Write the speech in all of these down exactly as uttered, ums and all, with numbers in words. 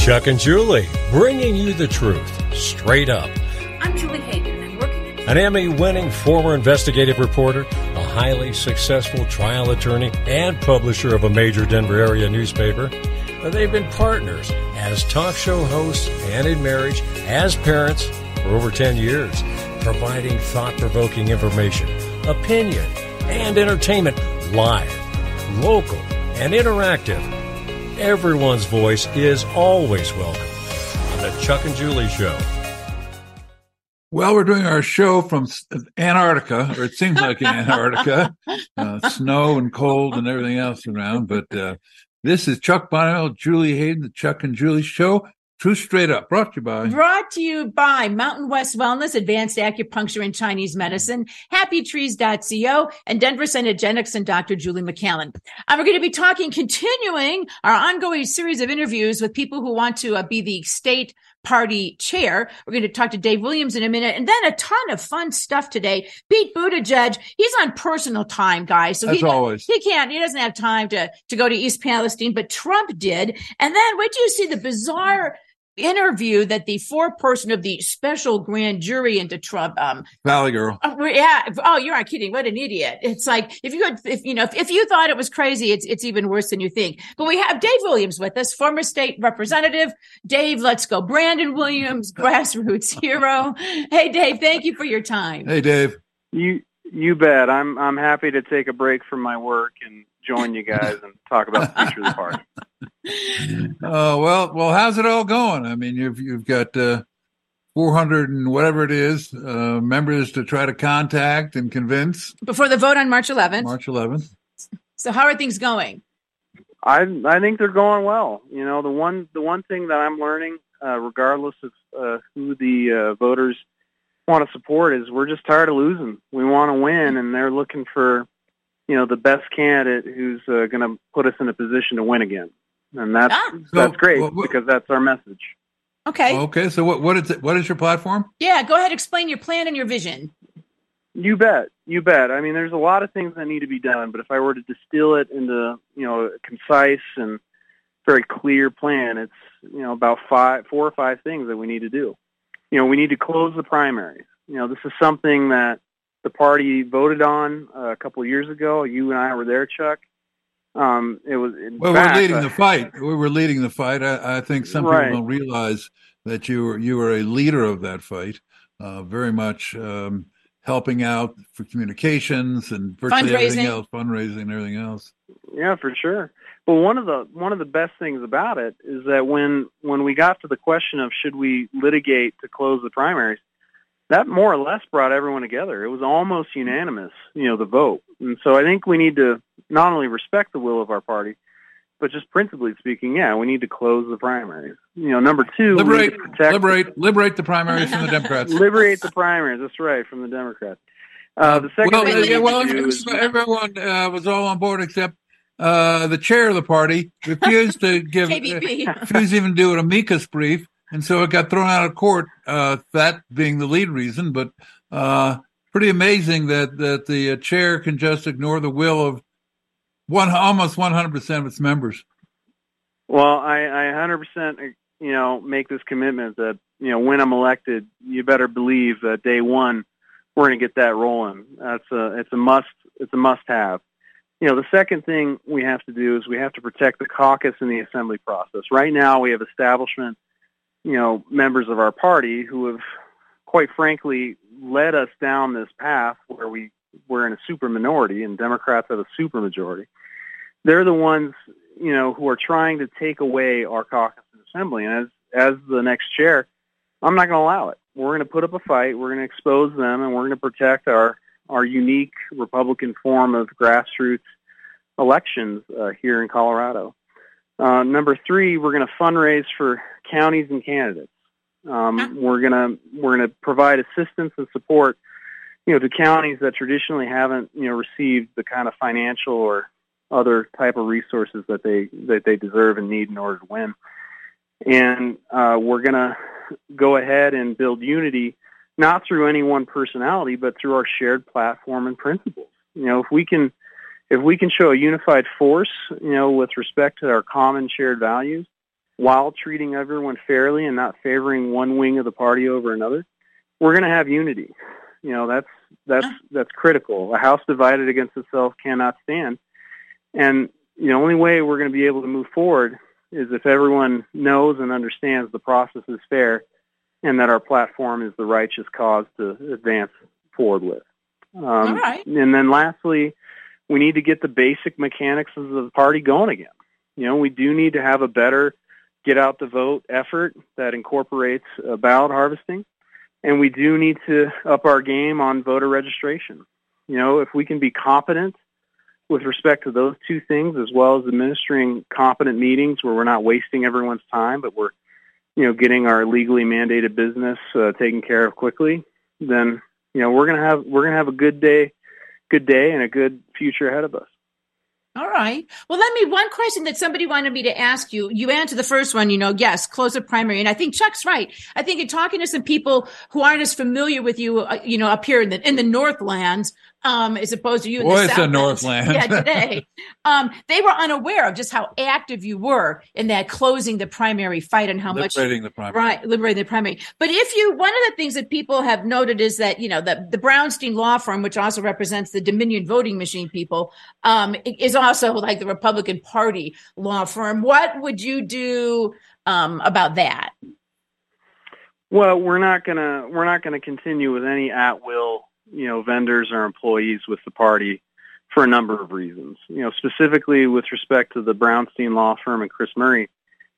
Chuck and Julie, bringing you the truth, straight up. I'm Julie Hayden, and working at... An Emmy-winning former investigative reporter, a highly successful trial attorney, and publisher of a major Denver area newspaper. They've been partners as talk show hosts and in marriage, as parents, for over ten years, providing thought-provoking information, opinion, and entertainment live, local, and interactive. Everyone's voice is always welcome on the Chuck and Julie Show. Well, we're doing our show from Antarctica, or it seems like Antarctica, uh, snow and cold and everything else around. But uh, this is Chuck Bonnell, Julie Hayden, the Chuck and Julie Show. Truth Straight Up, brought to you by... Brought to you by Mountain West Wellness, Advanced Acupuncture and Chinese Medicine, happy trees dot co, and Denver Synergenics and Doctor Julie McCallan. And we're going to be talking, continuing our ongoing series of interviews with people who want to uh, be the state party chair. We're going to talk to Dave Williams in a minute, and then a ton of fun stuff today. Pete Buttigieg, he's on personal time, guys. So As he, always. he can't, he doesn't have time to, to go to East Palestine, but Trump did. And then wait till you see the bizarre interview that the foreperson of the special grand jury into Trump, um, Valley Girl. Uh, yeah. Oh, you're not kidding. What an idiot. It's like, if you had, if, you know, if, if you thought it was crazy, it's, it's even worse than you think. But we have Dave Williams with us, former state representative. Dave, let's go. Brandon Williams, grassroots hero. Hey, Dave, thank you for your time. Hey, Dave. You, you bet. I'm, I'm happy to take a break from my work and join you guys and talk about the future of the party. Uh, well, well, how's it all going? I mean, you've you've got uh, four hundred and whatever it is uh, members to try to contact and convince before the vote on March eleventh. March eleventh. So, how are things going? I I think they're going well. You know, the one the one thing that I'm learning, uh, regardless of uh, who the uh, voters want to support, is we're just tired of losing. We want to win, and they're looking for, you know, the best candidate who's uh, going to put us in a position to win again. And that's ah. that's so, great well, what, because that's our message. Okay. Okay. So what what is it? What is your platform? Yeah. Go ahead. Explain your plan and your vision. You bet. You bet. I mean, there's a lot of things that need to be done, but if I were to distill it into, you know, a concise and very clear plan, it's, you know, about five, four or five things that we need to do. You know, we need to close the primaries. You know, this is something that the party voted on uh, a couple of years ago. You and I were there, Chuck. Um, it was in well, fact, we're leading uh, the fight. We were leading the fight. I, I think some right. people don't realize that you were you were a leader of that fight, uh, very much um, helping out for communications and virtually everything else, fundraising and everything else. Yeah, for sure. Well, one of the one of the best things about it is that when when we got to the question of should we litigate to close the primaries, that more or less brought everyone together. It was almost unanimous, you know, the vote. And so I think we need to not only respect the will of our party, but just principally speaking, yeah, we need to close the primaries. You know, number two, liberate, we need to protect liberate, liberate the primaries from the Democrats. Liberate the primaries. That's right, from the Democrats. Uh, the second well, thing we yeah, need well, to do is everyone uh, was all on board except uh, the chair of the party refused to give, uh, refused even to do an amicus brief. And so it got thrown out of court, uh, that being the lead reason. But uh, pretty amazing that, that the uh, chair can just ignore the will of one almost one hundred percent of its members. Well, I, I one hundred percent, you know, make this commitment that, you know, when I'm elected, you better believe that day one we're going to get that rolling. That's a it's a must. It's a must-have. You know, the second thing we have to do is we have to protect the caucus and the assembly process. Right now, we have establishment, you know, members of our party who have, quite frankly, led us down this path where we, we're in a super minority and Democrats have a super majority. They're the ones, you know, who are trying to take away our caucus and assembly. And as, as the next chair, I'm not going to allow it. We're going to put up a fight. We're going to expose them, and we're going to protect our, our unique Republican form of grassroots elections uh, here in Colorado. Uh, number three, we're going to fundraise for counties and candidates. Um, we're going to we're going to provide assistance and support, you know, to counties that traditionally haven't, you know, received the kind of financial or other type of resources that they that they deserve and need in order to win. And uh, we're going to go ahead and build unity, not through any one personality, but through our shared platform and principles. You know, if we can if we can show a unified force, you know, with respect to our common shared values, while treating everyone fairly and not favoring one wing of the party over another, we're going to have unity. You know, that's that's that's critical. A house divided against itself cannot stand. And the only way we're going to be able to move forward is if everyone knows and understands the process is fair and that our platform is the righteous cause to advance forward with. Um, All right. And then lastly, we need to get the basic mechanics of the party going again. You know, we do need to have a better get out the vote effort that incorporates uh, ballot harvesting. And we do need to up our game on voter registration. You know, if we can be competent with respect to those two things, as well as administering competent meetings where we're not wasting everyone's time, but we're, you know, getting our legally mandated business uh, taken care of quickly, then, you know, we're going to have, we're going to have a good day, good day and a good future ahead of us. All right. Well, let me, one question that somebody wanted me to ask you. You answered the first one, you know, yes, close the primary. And I think Chuck's right. I think in talking to some people who aren't as familiar with you, uh, you know, up here in the, in the Northlands, um, as opposed to you in Boy, the it's Southlands. the Northland. Yeah, today. Um, they were unaware of just how active you were in that closing the primary fight and how much. Liberating the primary. Right, liberating the primary. But if you, one of the things that people have noted is that, you know, the, the Brownstein law firm, which also represents the Dominion voting machine people, um, is also like the Republican Party law firm. What would you do um, about that? Well, we're not gonna we're not gonna continue with any at will, you know, vendors or employees with the party for a number of reasons. You know, specifically with respect to the Brownstein law firm and Chris Murray,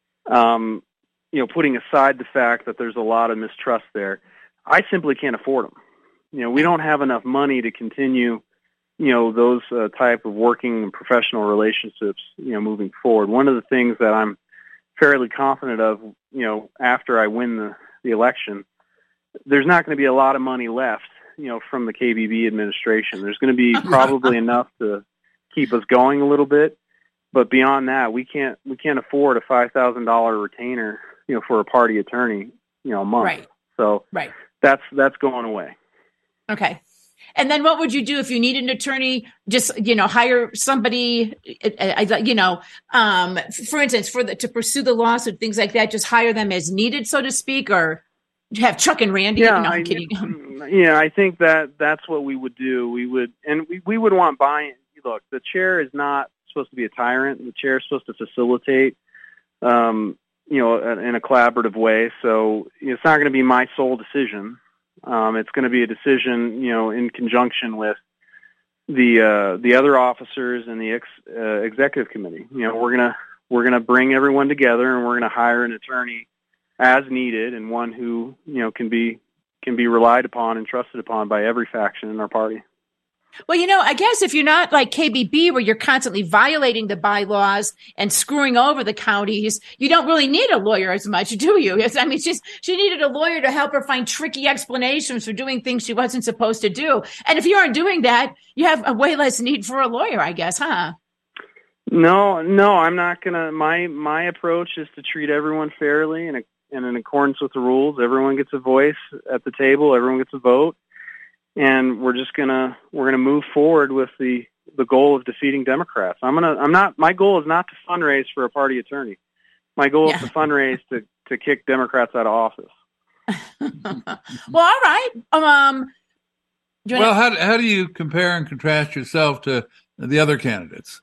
um, you know, putting aside the fact that there's a lot of mistrust there, I simply can't afford them. You know, we don't have enough money to continue, you know, those uh, type of working and professional relationships, you know, moving forward. One of the things that I'm fairly confident of, you know, after I win the, the election, there's not going to be a lot of money left, you know, from the K B B administration. There's going to be probably enough to keep us going a little bit, but beyond that, we can't we can't afford a five thousand dollars retainer, you know, for a party attorney, you know, a month. Right. So right. that's that's going away. Okay. And then what would you do if you need an attorney? Just, you know, hire somebody, you know, um, for instance, for the, to pursue the lawsuit, things like that, just hire them as needed, so to speak, or have Chuck and Randy? Yeah, no, I'm I, kidding. Yeah, I think that that's what we would do. We would, and we, we would want buy-in. Look, the chair is not supposed to be a tyrant. The chair is supposed to facilitate, um, you know, in a collaborative way. So it's not going to be my sole decision. Um, it's going to be a decision, you know, in conjunction with the uh, the other officers and the ex, uh, executive committee. You know, we're gonna we're gonna bring everyone together, and we're gonna hire an attorney as needed, and one who, you know, can be can be relied upon and trusted upon by every faction in our party. Well, you know, I guess if you're not like K B B, where you're constantly violating the bylaws and screwing over the counties, you don't really need a lawyer as much, do you? I mean, she's, she needed a lawyer to help her find tricky explanations for doing things she wasn't supposed to do. And if you aren't doing that, you have a way less need for a lawyer, I guess, huh? No, no, I'm not going to. My my approach is to treat everyone fairly and, and in accordance with the rules. Everyone gets a voice at the table. Everyone gets a vote. And we're just gonna we're gonna move forward with the, the goal of defeating Democrats. I'm gonna I'm not my goal is not to fundraise for a party attorney. My goal yeah. is to fundraise to, to kick Democrats out of office. Well, all right. Um. Well, how how do you compare and contrast yourself to the other candidates?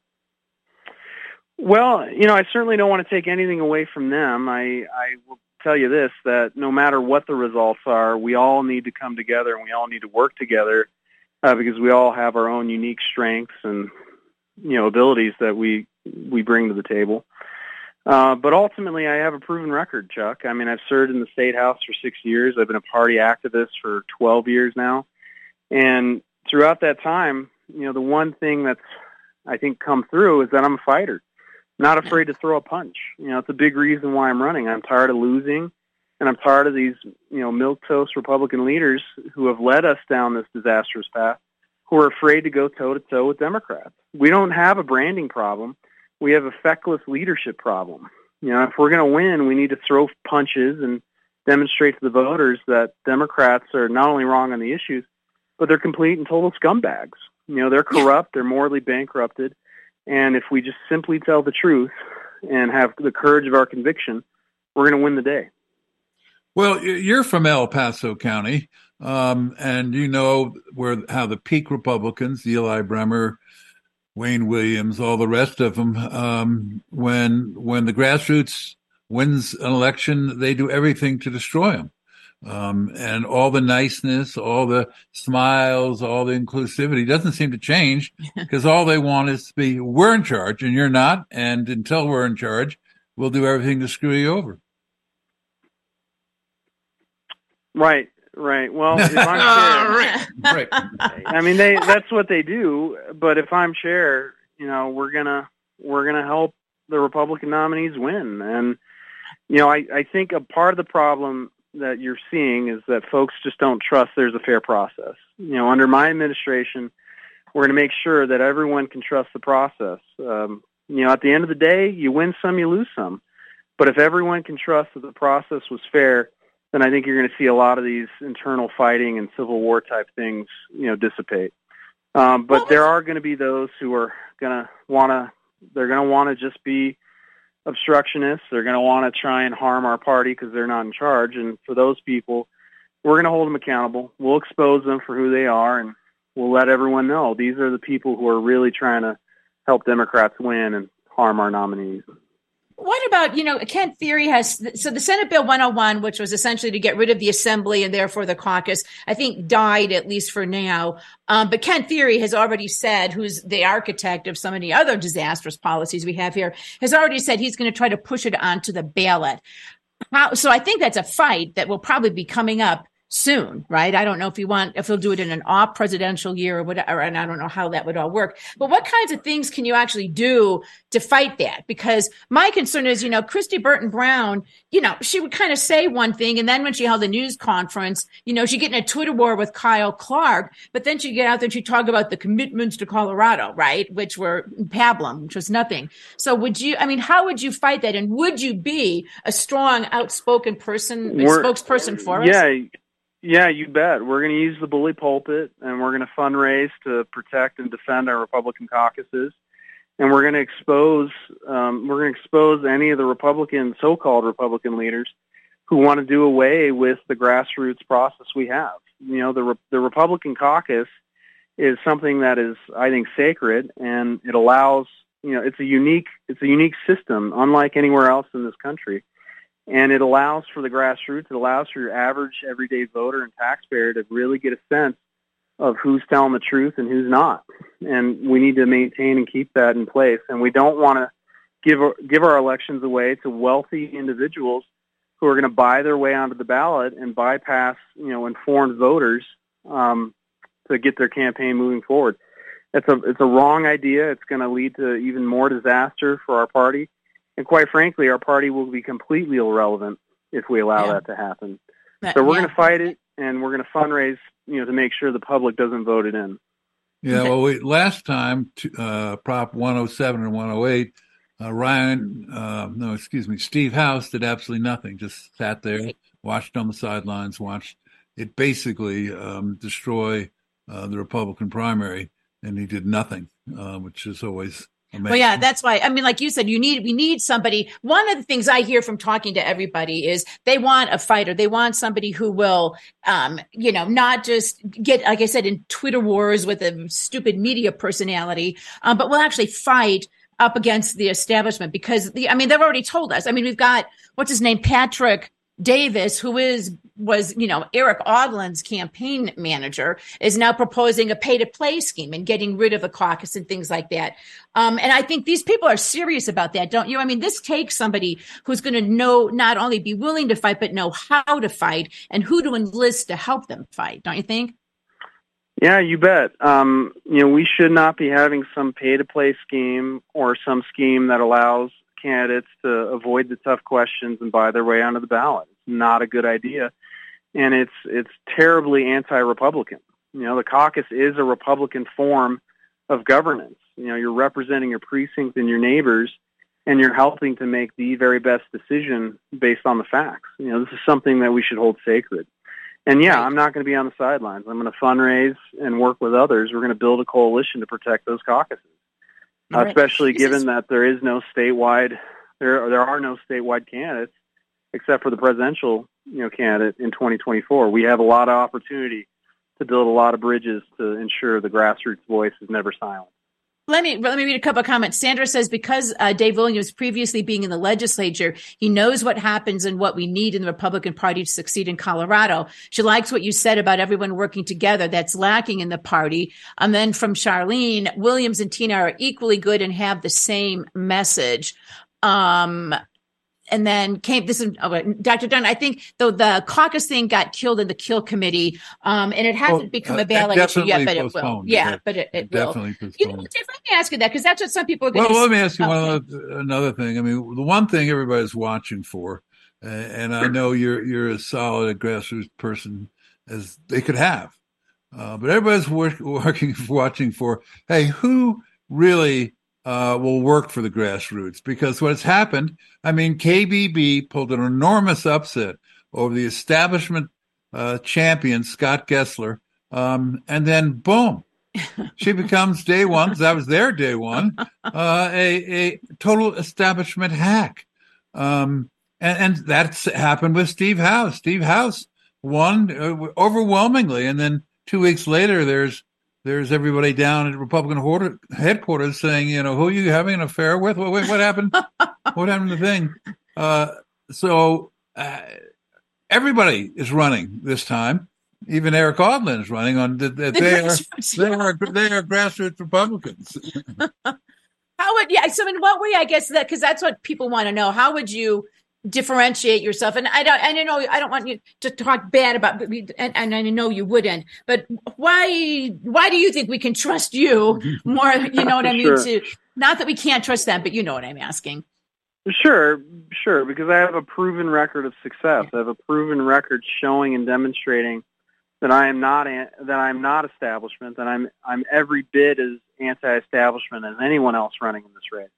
Well, you know, I certainly don't want to take anything away from them. I I will tell you this, that no matter what the results are, we all need to come together and we all need to work together uh, because we all have our own unique strengths and, you know, abilities that we we bring to the table. Uh, but ultimately, I have a proven record, Chuck. I mean, I've served in the State House for six years. I've been a party activist for twelve years now. And throughout that time, you know, the one thing that's, I think, come through is that I'm a fighter. Not afraid to throw a punch. You know, it's a big reason why I'm running. I'm tired of losing, and I'm tired of these, you know, milquetoast Republican leaders who have led us down this disastrous path, who are afraid to go toe-to-toe with Democrats. We don't have a branding problem. We have a feckless leadership problem. You know, if we're going to win, we need to throw punches and demonstrate to the voters that Democrats are not only wrong on the issues, but they're complete and total scumbags. You know, they're corrupt, they're morally bankrupted. And if we just simply tell the truth and have the courage of our conviction, we're going to win the day. Well, you're from El Paso County, um, and you know where how the peak Republicans, Eli Bremer, Wayne Williams, all the rest of them, um, when when the grassroots wins an election, they do everything to destroy them. Um, and all the niceness, all the smiles, all the inclusivity doesn't seem to change because all they want is to be, we're in charge and you're not. And until we're in charge, we'll do everything to screw you over. Right, right. Well, if I'm chair, right. I mean, they, that's what they do. But if I'm chair, you know, we're going to, we're going to help the Republican nominees win. And, you know, I, I think a part of the problem that you're seeing is that folks just don't trust there's a fair process. You know, under my administration, we're going to make sure that everyone can trust the process. Um, you know, at the end of the day, you win some, you lose some. But if everyone can trust that the process was fair, then I think you're going to see a lot of these internal fighting and civil war type things, you know, dissipate. Um, but there are going to be those who are going to want to, they're going to want to just be obstructionists. They're going to want to try and harm our party because they're not in charge. And for those people, we're going to hold them accountable. We'll expose them for who they are, and we'll let everyone know these are the people who are really trying to help Democrats win and harm our nominees. What about, you know, Kent Thiry has, so the Senate Bill one oh one, which was essentially to get rid of the assembly and therefore the caucus, I think died, at least for now. Um, but Kent Thiry has already said, who's the architect of some of the other disastrous policies we have here, has already said he's going to try to push it onto the ballot. How, so I think that's a fight that will probably be coming up soon, right? I don't know if you want, if he'll do it in an off presidential year or whatever, and I don't know how that would all work. But what kinds of things can you actually do to fight that? Because my concern is, you know, Christy Burton Brown, you know, she would kind of say one thing, and then when she held a news conference, you know, she'd get in a Twitter war with Kyle Clark, but then she'd get out there and she'd talk about the commitments to Colorado, right? Which were pablum, which was nothing. So would you, I mean, how would you fight that? And would you be a strong, outspoken person, We're, spokesperson for us? Yeah. Yeah, you bet. We're going to use the bully pulpit, and we're going to fundraise to protect and defend our Republican caucuses, and we're going to expose um, we're going to expose any of the Republican, so-called Republican leaders who want to do away with the grassroots process we have. You know, the the Republican caucus is something that is, I think, sacred, and it allows, you know, it's a unique it's a unique system, unlike anywhere else in this country. And it allows for the grassroots, it allows for your average everyday voter and taxpayer to really get a sense of who's telling the truth and who's not. And we need to maintain and keep that in place. And we don't want to give give our elections away to wealthy individuals who are going to buy their way onto the ballot and bypass, you know, informed voters um, to get their campaign moving forward. It's a it's a wrong idea. It's going to lead to even more disaster for our party. And quite frankly, our party will be completely irrelevant if we allow yeah. that to happen. So we're yeah. going to fight it, and we're going to fundraise, you know, to make sure the public doesn't vote it in. Yeah, well, we, last time, uh, Prop one oh seven and one oh eight, uh, Ryan, uh, no, excuse me, Steve House did absolutely nothing. Just sat there, watched on the sidelines, watched it basically um, destroy uh, the Republican primary, and he did nothing, uh, which is always amazing. Well, yeah, that's why. I mean, like you said, you need we need somebody. One of the things I hear from talking to everybody is they want a fighter. They want somebody who will, um, you know, not just get, like I said, in Twitter wars with a stupid media personality, um, but will actually fight up against the establishment. Because the, I mean, they've already told us. I mean, we've got what's his name, Patrick Davis, who is was, you know, Eric Oglin's campaign manager, is now proposing a pay-to-play scheme and getting rid of the caucus and things like that. Um, and I think these people are serious about that, don't you? I mean, this takes somebody who's going to know, not only be willing to fight, but know how to fight and who to enlist to help them fight, don't you think? Yeah, you bet. Um, you know, we should not be having some pay-to-play scheme or some scheme that allows candidates to avoid the tough questions and buy their way onto the ballot. It's not a good idea. And it's it's terribly anti-Republican. You know, the caucus is a Republican form of governance. You know, you're representing your precinct and your neighbors, and you're helping to make the very best decision based on the facts. You know, this is something that we should hold sacred. And yeah, I'm not going to be on the sidelines. I'm going to fundraise and work with others. We're going to build a coalition to protect those caucuses, uh, right. especially given that there is no statewide There there are no statewide candidates except for the presidential, you know, candidate in twenty twenty-four. We have a lot of opportunity to build a lot of bridges to ensure the grassroots voice is never silent. Let me let me read a couple of comments. Sandra says, because uh, Dave Williams previously being in the legislature, he knows what happens and what we need in the Republican Party to succeed in Colorado. She likes what you said about everyone working together. That's lacking in the party. And then from Charlene, Williams and Tina are equally good and have the same message. Um, And then came this is oh, Doctor Dunn. I think though the caucus thing got killed in the Kill Committee, um, and it hasn't oh, become a ballot issue yet, but it will. Yeah, it, but it, it, it will. Definitely you know, Jeff, let me ask you that because that's what some people are going to. Well, let me ask you okay. one other, another thing. I mean, the one thing everybody's watching for, uh, and I know you're you're as solid a grassroots person as they could have, uh, but everybody's work, working watching for. Hey, who really? Uh, will work for the grassroots, because what's happened, I mean, K B B pulled an enormous upset over the establishment uh, champion, Scott Gessler, um, and then boom, she becomes day one, because that was their day one, uh, a, a total establishment hack. Um, and, and that's happened with Steve House. Steve House won uh, overwhelmingly, and then two weeks later, there's There's everybody down at Republican headquarters saying, you know, who are you having an affair with? What, what happened? What happened to the thing? Uh, so uh, everybody is running this time. Even Eric Odlin is running on. The, the, the they, are, they are they are grassroots Republicans. How would yeah? So in what way? I guess that because that's what people want to know. How would you differentiate yourself? And I don't, and I know I don't want you to talk bad about, and, and I know you wouldn't, but why, why do you think we can trust you more? You know what I mean? Sure. To, not that we can't trust them, but you know what I'm asking. Sure, sure. Because I have a proven record of success. I have a proven record showing and demonstrating that I am not, that I'm not establishment, that I'm, I'm every bit as anti-establishment as anyone else running in this race.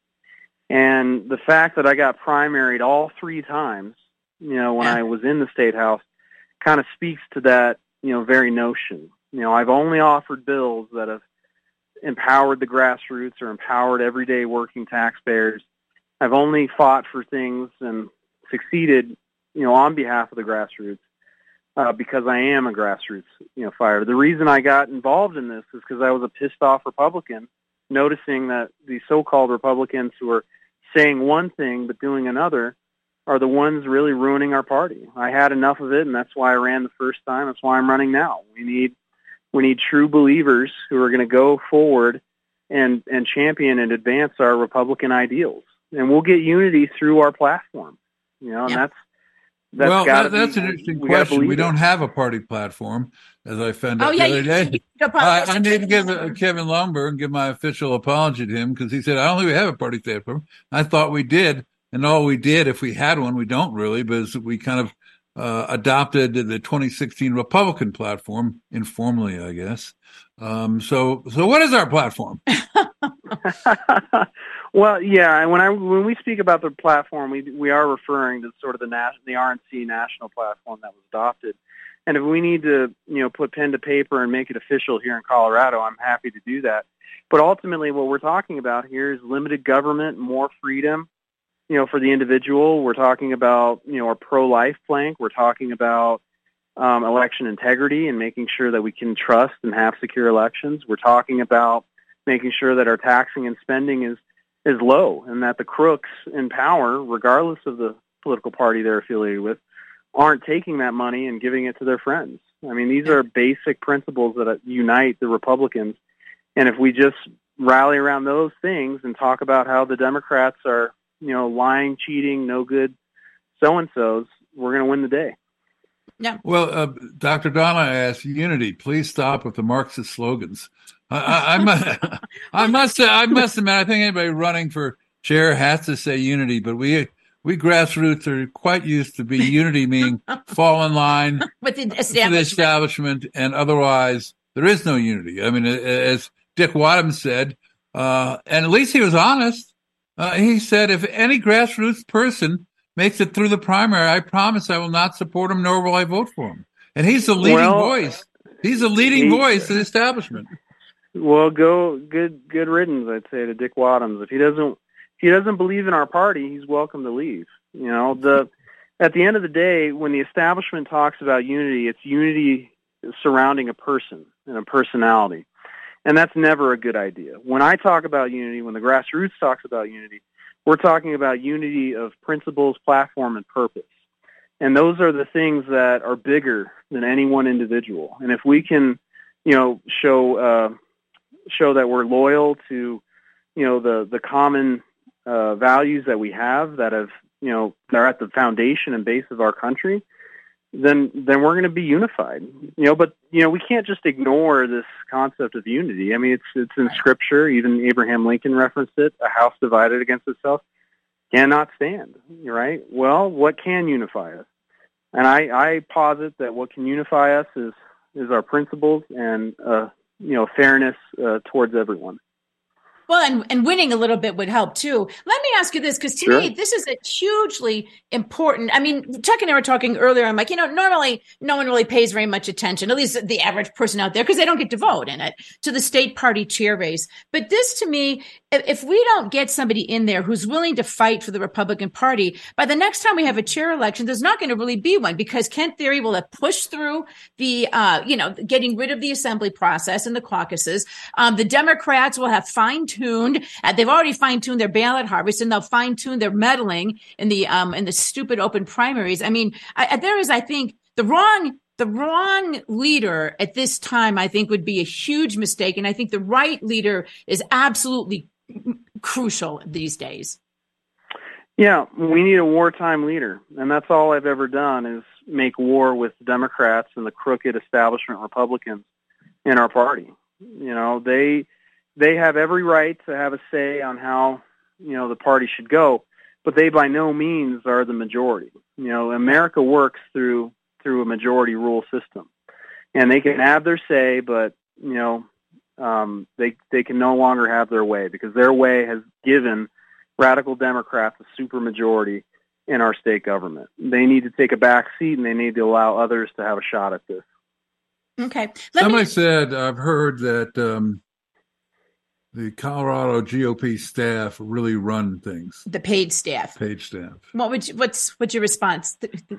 And the fact that I got primaried all three times, you know, when I was in the State House, kind of speaks to that, you know, very notion. You know, I've only offered bills that have empowered the grassroots or empowered everyday working taxpayers. I've only fought for things and succeeded, you know, on behalf of the grassroots uh, because I am a grassroots, you know, fighter. The reason I got involved in this is because I was a pissed off Republican, noticing that the so-called Republicans who are saying one thing but doing another are the ones really ruining our party. I had enough of it, and that's why I ran the first time. That's why I'm running now. We need we need true believers who are going to go forward and, and champion and advance our Republican ideals. And we'll get unity through our platform. You know, and yeah. that's That's well, that, that's be, an interesting we question. We don't it. have a party platform, as I found out oh, yeah, the other you, day. I, I need to give uh, Kevin Lomberg and give my official apology to him because he said, I don't think we have a party platform. I thought we did, and all we did, if we had one, we don't really, but we kind of uh, adopted the twenty sixteen Republican platform, informally, I guess. Um, so, so what is our platform? Well, yeah, and when I when we speak about the platform, we we are referring to sort of the nas- the R N C national platform that was adopted. And if we need to, you know, put pen to paper and make it official here in Colorado, I'm happy to do that. But ultimately, what we're talking about here is limited government, more freedom, you know, for the individual. We're talking about, you know, our pro-life plank. We're talking about um, election integrity and making sure that we can trust and have secure elections. We're talking about making sure that our taxing and spending is is low and that the crooks in power, regardless of the political party they're affiliated with, aren't taking that money and giving it to their friends. I mean, these are basic principles that unite the Republicans. And if we just rally around those things and talk about how the Democrats are, you know, lying, cheating, no good so-and-sos, we're going to win the day. Yeah. Well, uh, Doctor Donna asked, unity, please stop with the Marxist slogans. I, I, I, must, I must say, I must admit, I think anybody running for chair has to say unity, but we we grassroots are quite used to be unity meaning fall in line with the establishment. the establishment, and otherwise there is no unity. I mean, as Dick Wadham said, uh, and at least he was honest. Uh, he said, if any grassroots person makes it through the primary, I promise I will not support him, nor will I vote for him. And he's the leading well, voice. He's the leading he, voice of the establishment. Well, go good good riddance, I'd say, to Dick Wadhams. If he doesn't he doesn't believe in our party, he's welcome to leave. You know, the at the end of the day, when the establishment talks about unity, it's unity surrounding a person and a personality. And that's never a good idea. When I talk about unity, when the grassroots talks about unity, we're talking about unity of principles, platform, and purpose. And those are the things that are bigger than any one individual. And if we can, you know, show uh, show that we're loyal to, you know, the the common uh, values that we have that have, you know, that are at the foundation and base of our country, then then we're going to be unified. You know, but you know, we can't just ignore this concept of unity. I mean, it's it's in Scripture. Even Abraham Lincoln referenced it. A house divided against itself cannot stand. Right? Well, what can unify us? And I, I posit that what can unify us is is our principles and uh, you know, fairness uh, towards everyone. Well, and, and winning a little bit would help too. Let me ask you this, because to sure. me, this is a hugely important. I mean, Chuck and I were talking earlier. I'm like, you know, normally no one really pays very much attention, at least the average person out there, because they don't get to vote in it, to the state party chair race. But this, to me, if we don't get somebody in there who's willing to fight for the Republican Party, by the next time we have a chair election, there's not going to really be one, because Kent Thiry will have pushed through the, uh, you know, getting rid of the assembly process and the caucuses. Um, the Democrats will have fine-tuned Tuned. Uh, they've already fine-tuned their ballot harvest, and they'll fine-tune their meddling in the um in the stupid open primaries. I mean, I, there is, I think, the wrong the wrong leader at this time, I think, would be a huge mistake, and I think the right leader is absolutely crucial these days. Yeah, we need a wartime leader, and that's all I've ever done is make war with the Democrats and the crooked establishment Republicans in our party. You know, they. They have every right to have a say on how, you know, the party should go, but they by no means are the majority. You know, America works through through a majority rule system, and they can have their say, but you know, um, they they can no longer have their way, because their way has given radical Democrats a supermajority in our state government. They need to take a back seat, and they need to allow others to have a shot at this. Okay. Let Somebody me... said, I've heard that. Um, The Colorado G O P staff really run things. The paid staff. Paid staff. What would you, what's what's your response?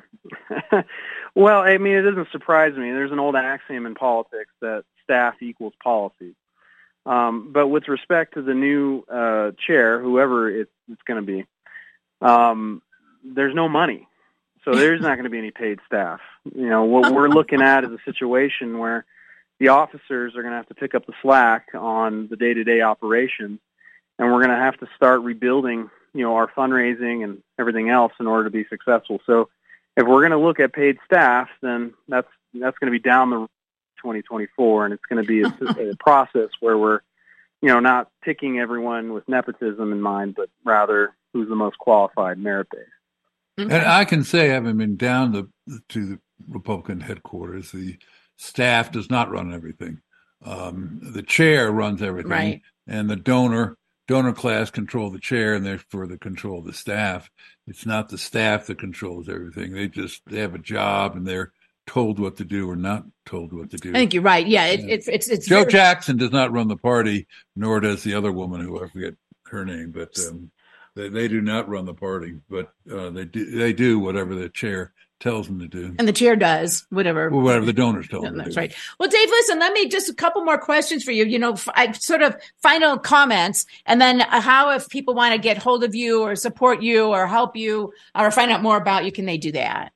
Well, I mean, it doesn't surprise me. There's an old axiom in politics that staff equals policy. Um, but with respect to the new uh, chair, whoever it's, it's going to be, um, there's no money, so there's not going to be any paid staff. You know, what we're looking at is a situation where the officers are going to have to pick up the slack on the day-to-day operations, and we're going to have to start rebuilding, you know, our fundraising and everything else in order to be successful. So if we're going to look at paid staff, then that's that's going to be down the twenty twenty-four, and it's going to be a, a process where we're, you know, not picking everyone with nepotism in mind, but rather who's the most qualified, merit-based. Okay. And I can say, having been down the, to the Republican headquarters, the staff does not run everything. Um, the chair runs everything, right. And the donor donor class control the chair, and therefore the control the staff. It's not the staff that controls everything. They just they have a job, and they're told what to do or not told what to do. I think you're right. Yeah, it, yeah. It's it's it's. Joe very... Jackson does not run the party, nor does the other woman who I forget her name, but um, they they do not run the party. But uh, they do they do whatever the chair tells them to do. And the chair does whatever. Well, whatever the donors tell them. That's to do. right. Well, Dave, listen, let me just a couple more questions for you. You know, I sort of final comments, and then how, if people want to get hold of you or support you or help you or find out more about you, can they do that?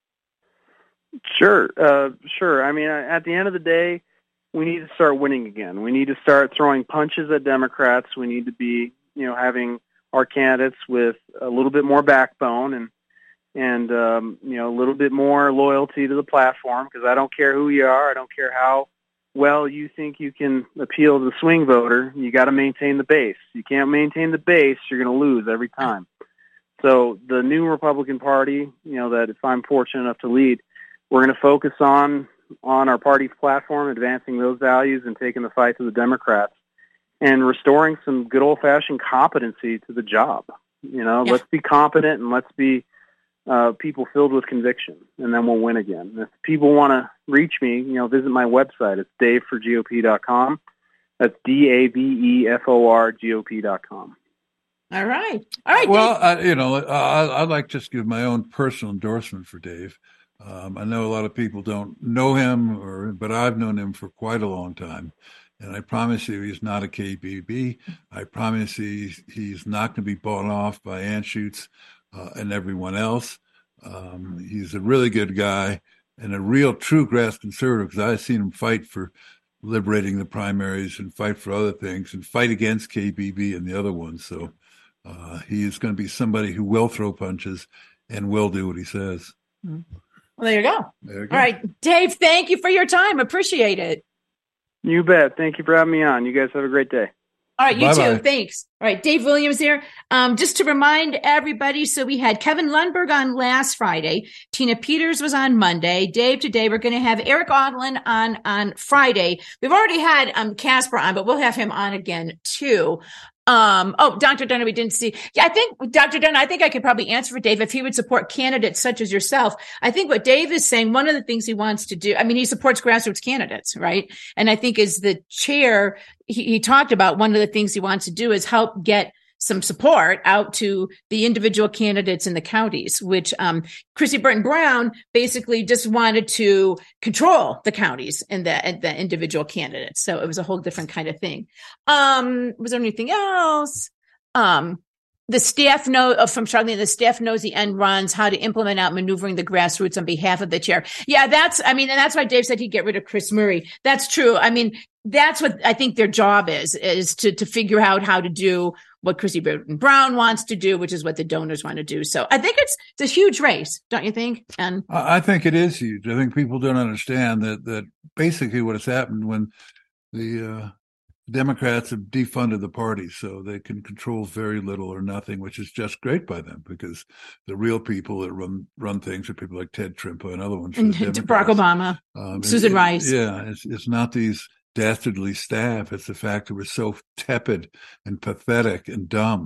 Sure. Uh, sure. I mean, at the end of the day, we need to start winning again. We need to start throwing punches at Democrats. We need to be, you know, having our candidates with a little bit more backbone and, and um, you know, a little bit more loyalty to the platform, because I don't care who you are. I don't care how well you think you can appeal to the swing voter. You got to maintain the base. You can't maintain the base, you're going to lose every time. So the new Republican Party, you know, that if I'm fortunate enough to lead, we're going to focus on on our party's platform, advancing those values and taking the fight to the Democrats and restoring some good old-fashioned competency to the job. You know, yeah. Let's be competent and let's be Uh, people filled with conviction, and then we'll win again. If people want to reach me, you know, visit my website. It's dave for G O P dot com. That's D A V E F O R G O P dot com. All right. All right. Well, I, you know, I, I'd like to just give my own personal endorsement for Dave. Um, I know a lot of people don't know him, or but I've known him for quite a long time. And I promise you, he's not a K B B. I promise he's, he's not going to be bought off by Anschutz uh, and everyone else. Um, he's a really good guy and a real true grass conservative, because I've seen him fight for liberating the primaries and fight for other things and fight against K B B and the other ones. So uh, he is going to be somebody who will throw punches and will do what he says. Well, there you go. There you go. All right, Dave, thank you for your time. Appreciate it. You bet. Thank you for having me on. You guys have a great day. All right, you Bye-bye. too. Thanks. All right, Dave Williams here. Um, just to remind everybody, so we had Kevin Lundberg on last Friday. Tina Peters was on Monday. Dave today. We're going to have Eric Odlin on on Friday. We've already had um Casper on, but we'll have him on again too. Um, oh, Doctor Dunn, we didn't see. Yeah, I think, Doctor Dunn, I think I could probably answer for Dave if he would support candidates such as yourself. I think what Dave is saying, one of the things he wants to do, I mean, he supports grassroots candidates, right? And I think as the chair, he, he talked about one of the things he wants to do is help get some support out to the individual candidates in the counties, which um, Chrissy Burton Brown basically just wanted to control the counties and the, and the individual candidates. So it was a whole different kind of thing. Um, was there anything else? Um, the staff know uh, from Charlene, the staff knows the end runs, how to implement out maneuvering the grassroots on behalf of the chair. Yeah, that's, I mean, and that's why Dave said he'd get rid of Chris Murray. That's true. I mean, that's what I think their job is, is to, to figure out how to do what Chrissy Burton Brown wants to do, which is what the donors want to do. So I think it's, it's a huge race, don't you think? And I think it is huge. I think people don't understand that, that basically what has happened when the uh, Democrats have defunded the party, so they can control very little or nothing, which is just great by them, because the real people that run run things are people like Ted Trimpa and other ones. And Barack Obama, um, Susan it, Rice. Yeah, it's, it's not these dastardly staff. It's the fact that we're so tepid and pathetic and dumb.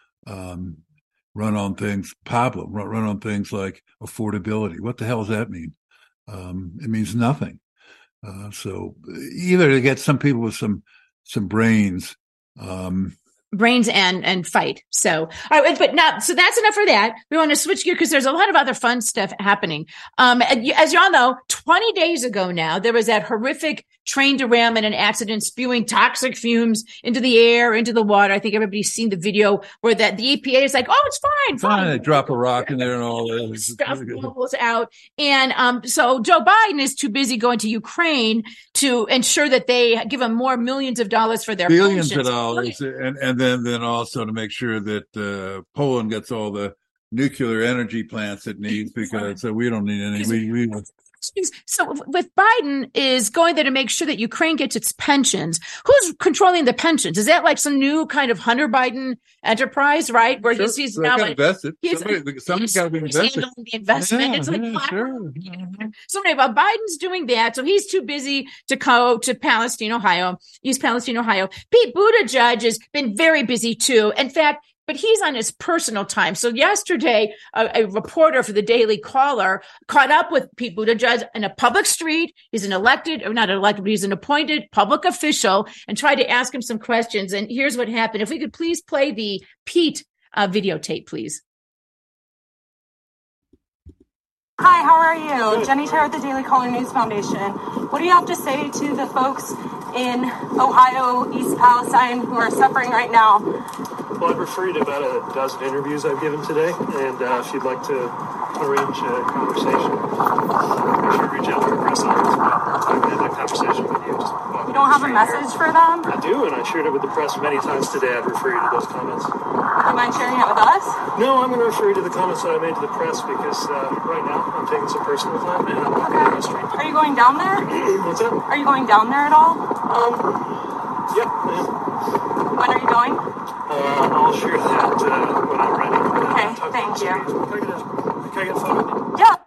Um, run on things, Pablo, run, run on things like affordability. What the hell does that mean? Um, it means nothing. Uh, so either to get some people with some some brains, um, brains and and fight. So, all right, but now, so that's enough for that. We want to switch gear because there's a lot of other fun stuff happening. Um, as y'all know, twenty days ago now, there was that horrific train derailment and accident spewing toxic fumes into the air, into the water. I think everybody's seen the video where that the E P A is like, oh, it's fine, fine. fine. They drop a rock in there and all that stuff bubbles out. And um, so Joe Biden is too busy going to Ukraine to ensure that they give them more millions of dollars for their billions pensions. of dollars, and and then then also to make sure that uh, Poland gets all the nuclear energy plants it needs, because uh, we don't need any. We, we So with Biden is going there to make sure that Ukraine gets its pensions. Who's controlling the pensions? Is that like some new kind of Hunter Biden enterprise, right? Where sure, he's, he's so now invested. He's, somebody, somebody's got to be he's invested. handling the investment. Yeah, it's like yeah, sure. So anyway, well, Biden's doing that, so he's too busy to go to Palestine, Ohio, East Palestine, Ohio. Pete Buttigieg has been very busy too. In fact, but he's on his personal time. So yesterday, a, a reporter for the Daily Caller caught up with Pete Buttigieg in a public street. He's an elected, or not elected, but he's an appointed public official, and tried to ask him some questions. And here's what happened. If we could please play the Pete uh, videotape, please. Hi, how are you? Jenny Terra with the Daily Caller News Foundation. What do you have to say to the folks in Ohio, East Palestine, who are suffering right now? Well, I've referred to about a dozen interviews I've given today, and uh, if you'd like to arrange a conversation, make sure to reach out to the press office. But I can have that conversation with you. Just you don't have a message here. For them? I do, and I shared it with the press many times today. I'd refer you to those comments. Do you mind sharing it with us? No, I'm going to refer you to the comments that I made to the press, because uh, right now I'm taking some personal time, and I'm walking down the street. Are you going down there? What's that? Are you going down there at all? Um, yep, I am. When are you going? Uh, I'll share that uh, when I'm ready. Okay, uh, thank you. Can I get a, can I get a photo? Yeah.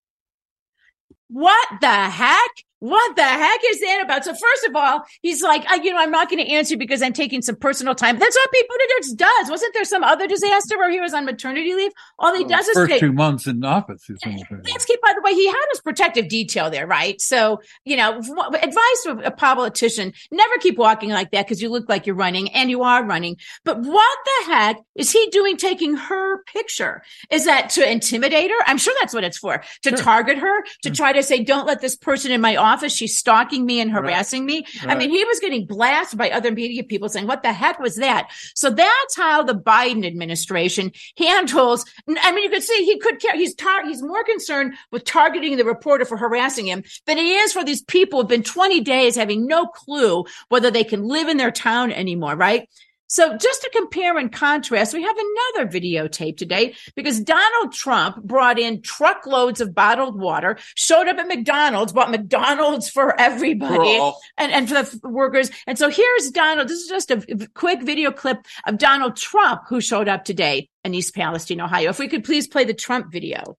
What the heck? What the heck is that about? So first of all, he's like, I, you know, I'm not going to answer because I'm taking some personal time. That's what Pete Buttigieg does. Wasn't there some other disaster where he was on maternity leave? All he well, does is first take, two months in office. let's keep by the way, he had his protective detail there, right? So, you know, advice to a politician, never keep walking like that because you look like you're running and you are running. But what the heck is he doing taking her picture? Is that to intimidate her? I'm sure that's what it's for, to sure. target her, to try to say, don't let this person in my office. She's stalking me and harassing right. me. Right. I mean, he was getting blasted by other media people saying, what the heck was that? So that's how the Biden administration handles. I mean, you could see he could care. He's tar- he's more concerned with targeting the reporter for harassing him than he is for these people who've been twenty days having no clue whether they can live in their town anymore, right? So just to compare and contrast, we have another videotape today because Donald Trump brought in truckloads of bottled water, showed up at McDonald's, bought McDonald's for everybody and, and for the workers. And so here's Donald. This is just a quick video clip of Donald Trump who showed up today in East Palestine, Ohio. If we could please play the Trump video.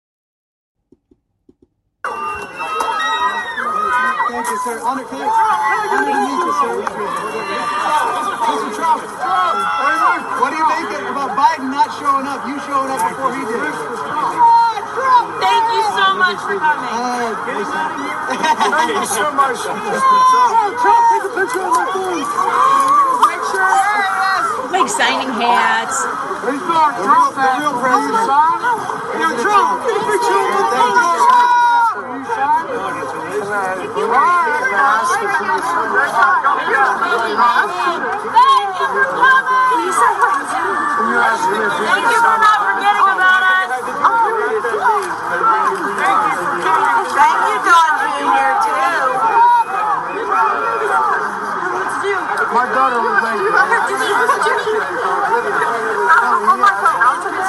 Thank you, sir. Honor, can I, honor to meet you, sir. Mister Trump, what do you think about Biden not showing up? You showing up before he did. Thank you so much for coming. Uh, Thank you so much. Trump, Trump, take a picture of my phone. Make sure. Like signing hats. He's going Trump. The real president. Yeah, Trump, take a picture of my phone. Thank you for not forgetting about us. Thank you, Don, being here too. My daughter was like, oh my God, I'll take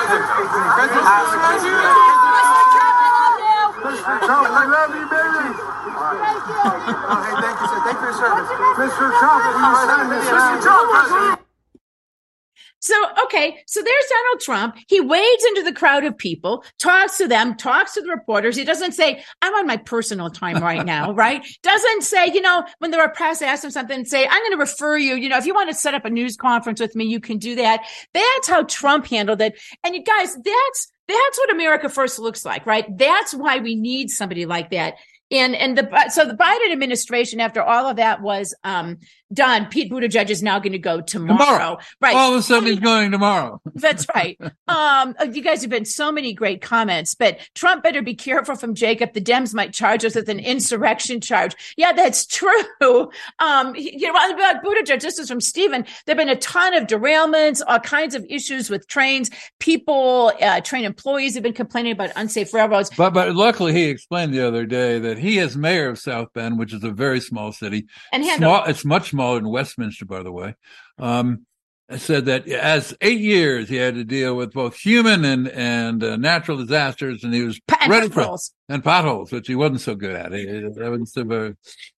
Mister Trump, I love you, baby. Thank you. Oh, hey, thank you, sir. Thank you for your service. Mister Trump, will you sign this? Mister Trump, So, okay, so there's Donald Trump. He wades into the crowd of people, talks to them, talks to the reporters. He doesn't say, I'm on my personal time right now, right? Doesn't say, you know, when the press asks him something, say, I'm going to refer you, you know, if you want to set up a news conference with me, you can do that. That's how Trump handled it. And you guys, that's, that's what America First looks like, right? That's why we need somebody like that. And, and the, so the Biden administration, after all of that was, um, done, Pete Buttigieg is now going to go tomorrow. Tomorrow. Right. All of a sudden he's going tomorrow. That's right. Um, you guys have been so many great comments, but Trump better be careful from Jacob. The Dems might charge us with an insurrection charge. Yeah, that's true. Um, you know, about Buttigieg, this is from Stephen. There've been a ton of derailments, all kinds of issues with trains. People, uh, train employees have been complaining about unsafe railroads. But, but luckily he explained the other day that he, as mayor of South Bend, which is a very small city, and small, it's much smaller than Westminster, by the way, um, said that as eight years he had to deal with both human and and uh, natural disasters, and he was and ready potholes. for and potholes, which he wasn't so good at. He, he wasn't so very...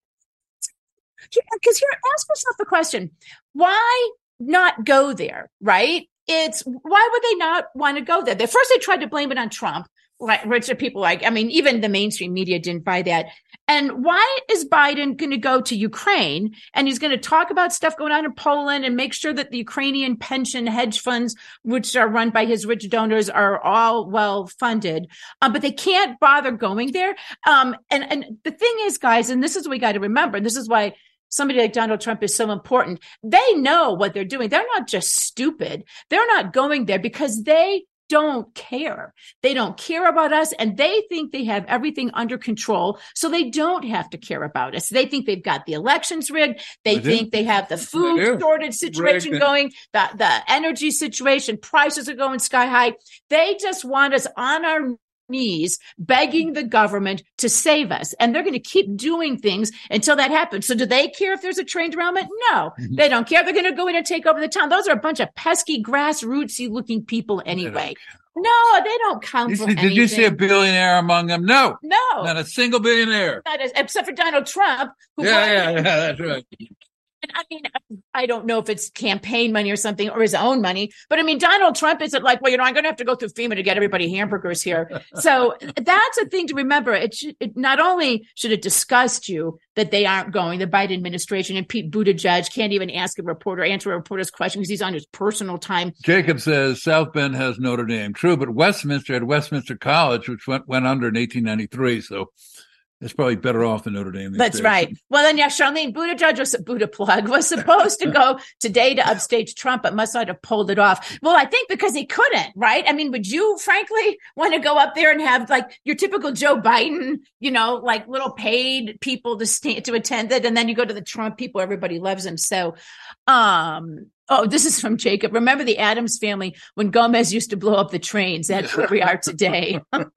Yeah, because here, ask yourself the question: why not go there? Right? It's why would they not want to go there? They, first, they tried to blame it on Trump. Like rich people like, I mean, even the mainstream media didn't buy that. And why is Biden going to go to Ukraine and he's going to talk about stuff going on in Poland and make sure that the Ukrainian pension hedge funds, which are run by his rich donors, are all well funded? Um, but they can't bother going there. Um, and, and the thing is, guys, and this is what we got to remember, and this is why somebody like Donald Trump is so important. They know what they're doing. They're not just stupid. They're not going there because they don't care. They don't care about us, and they think they have everything under control, so they don't have to care about us. They think they've got the elections rigged. They, they think do. they have the food shortage situation going, the, the energy situation, prices are going sky high. They just want us on our knees begging the government to save us, and they're going to keep doing things until that happens. So do they care if there's a train derailment? No, mm-hmm. They don't care. They're going to go in and take over the town. Those are a bunch of pesky grassrootsy looking people anyway. No, they don't count you for see, anything. Did you see a billionaire among them? No, no, not a single billionaire. Not as, except for Donald Trump. Who yeah, yeah, yeah, that's right. And I mean, I don't know if it's campaign money or something or his own money, but I mean, Donald Trump isn't like, well, you know, I'm going to have to go through FEMA to get everybody hamburgers here. So that's a thing to remember. It, should, it not only should it disgust you that they aren't going, the Biden administration, and Pete Buttigieg can't even ask a reporter, answer a reporter's question because he's on his personal time. Jacob says South Bend has Notre Dame. True, but Westminster had Westminster College, which went, went under in eighteen ninety-three. So it's probably better off than Notre Dame. These That's days. Right. Well, then, yeah, Charlene Buttigieg was a Buddha plug was supposed to go today to upstage Trump, but must not have pulled it off. Well, I think because he couldn't, right? I mean, would you, frankly, want to go up there and have like your typical Joe Biden, you know, like little paid people to st- to attend it, and then you go to the Trump people, everybody loves him. So, um. Oh, this is from Jacob. Remember the Addams Family when Gomez used to blow up the trains? That's where we are today.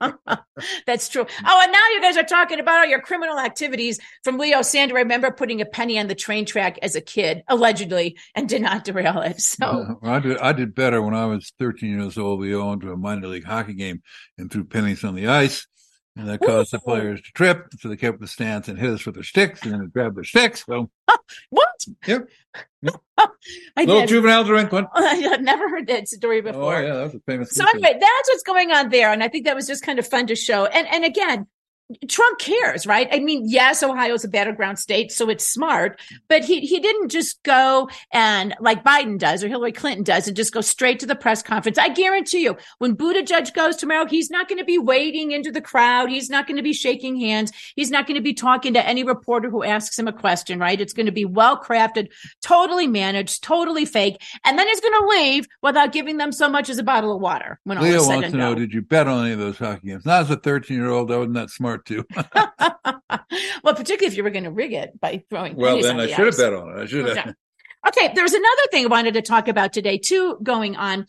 That's true. Oh, and now you guys are talking about all your criminal activities from Leo Sandra. I remember putting a penny on the train track as a kid, allegedly, and did not derail it. So uh, I did. I did better when I was thirteen years old. We went to a minor league hockey game and threw pennies on the ice. And that caused Ooh. the players to trip. So they kept the stance and hit us with their sticks and then they grabbed their sticks. So what? Yep. yep. I Little did. juvenile delinquent. I've never heard that story before. Oh, yeah. That was a famous So anyway, that's what's going on there. And I think that was just kind of fun to show. And and again, Trump cares, right? I mean, yes, Ohio's a battleground state, so it's smart, but he he didn't just go and like Biden does or Hillary Clinton does and just go straight to the press conference. I guarantee you, when Buttigieg goes tomorrow, he's not going to be wading into the crowd. He's not going to be shaking hands. He's not going to be talking to any reporter who asks him a question, right? It's going to be well crafted, totally managed, totally fake. And then he's going to leave without giving them so much as a bottle of water. When all Leo is said wants and to know, done. did you bet on any of those hockey games? Not as a thirteen-year-old, I wasn't that smart too. Well, particularly if you were going to rig it by throwing well, pennies then on I the should ice. have bet on it. I should have. Okay. okay, there's another thing I wanted to talk about today too going on.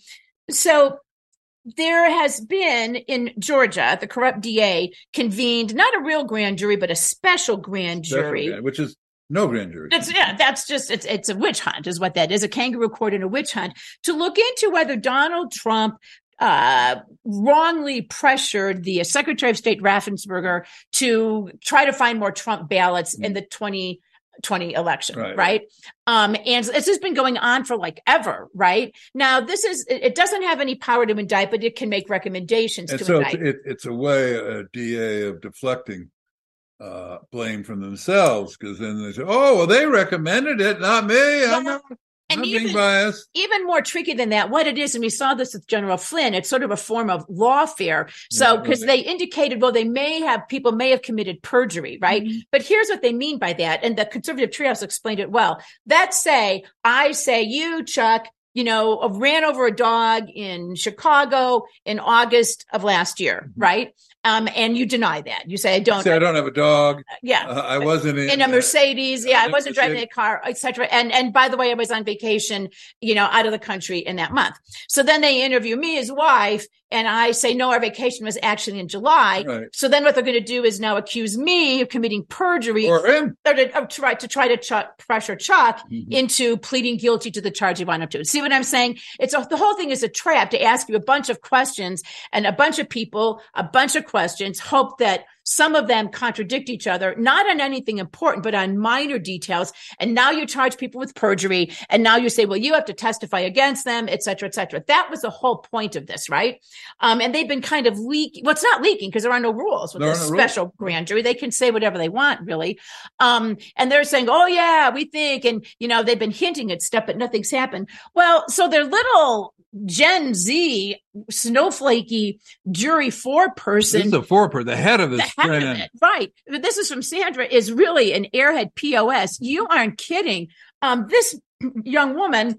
So there has been in Georgia, the corrupt D A convened not a real grand jury, but a special grand jury. Special, which is no grand jury. That's, yeah, that's just, it's, it's a witch hunt is what that is, a kangaroo court and a witch hunt to look into whether Donald Trump uh, wrongly pressured the Secretary of State Raffensperger to try to find more Trump ballots mm. in the twenty twenty election, right? right? Um, and it's just been going on for like ever, right? Now, this is, it doesn't have any power to indict, but it can make recommendations and to so indict. It's, it, it's a way, a D A of deflecting uh, blame from themselves, because then they say, oh, well, they recommended it, not me. Yeah. I'm not. And I'm even, being biased. even more tricky than that, what it is, and we saw this with General Flynn, it's sort of a form of lawfare. So, because yeah, right. they indicated, well, they may have, people may have committed perjury, right? Mm-hmm. But here's what they mean by that. And the conservative treehouse explained it well. Let's say, I say, you, Chuck, you know, ran over a dog in Chicago in August of last year, mm-hmm. right? Um, and you deny that. You say, I don't. Say, I don't have a dog. Yeah. Uh, I wasn't in, in a Mercedes. Uh, yeah. I wasn't Mercedes. driving a car, et cetera. And, and by the way, I was on vacation, you know, out of the country in that month. So then they interview me, his wife, and I say, no, our vacation was actually in July. Right. So then what they're going to do is now accuse me of committing perjury. Or him. Or to, or to try to, try to Chuck, pressure Chuck mm-hmm. into pleading guilty to the charge he wound up to. See what I'm saying? It's a, the whole thing is a trap to ask you a bunch of questions and a bunch of people, a bunch of questions, hope that some of them contradict each other, not on anything important, but on minor details. And now you charge people with perjury. And now you say, well, you have to testify against them, et cetera, et cetera. That was the whole point of this, right? Um, and they've been kind of leaking. Well, it's not leaking because there are no rules with this no special rules. grand jury. They can say whatever they want, really. Um, and they're saying, oh, yeah, we think. And, you know, they've been hinting at stuff, but nothing's happened. Well, so their little Gen Z snowflakey jury four person. This is the four person, the head of this. The head of it, right. This is from Sandra, is really an airhead P O S. You aren't kidding. Um, this young woman,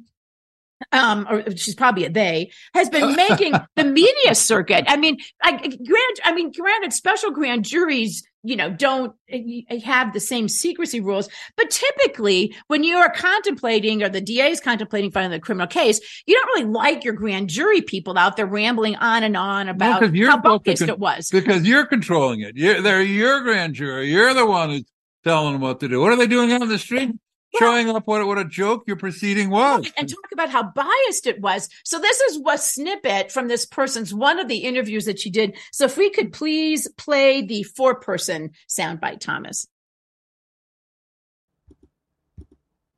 um, or she's probably a they, has been making the media circuit. I mean, I, grant, I mean, granted, special grand juries, you know, don't have the same secrecy rules. But typically, when you are contemplating, or the D A is contemplating filing a criminal case, you don't really like your grand jury people out there rambling on and on about no, how bogus con- it was. Because you're controlling it. You're, they're your grand jury. You're the one who's telling them what to do. What are they doing out on the street? Well, showing up what, what a joke your proceeding was. And talk about how biased it was. So this is a snippet from this person's, one of the interviews that she did. So if we could please play the four-person soundbite, Thomas.